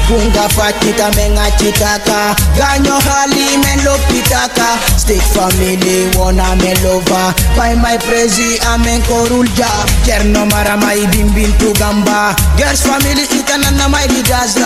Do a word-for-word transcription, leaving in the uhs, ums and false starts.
Bunga fatita menga chitaka Ganyo hali men lo pitaka Stick family wana me lova By my prezi amen korulja Kerno mara mai bimbin tu gamba Girls family itana na mai bidazla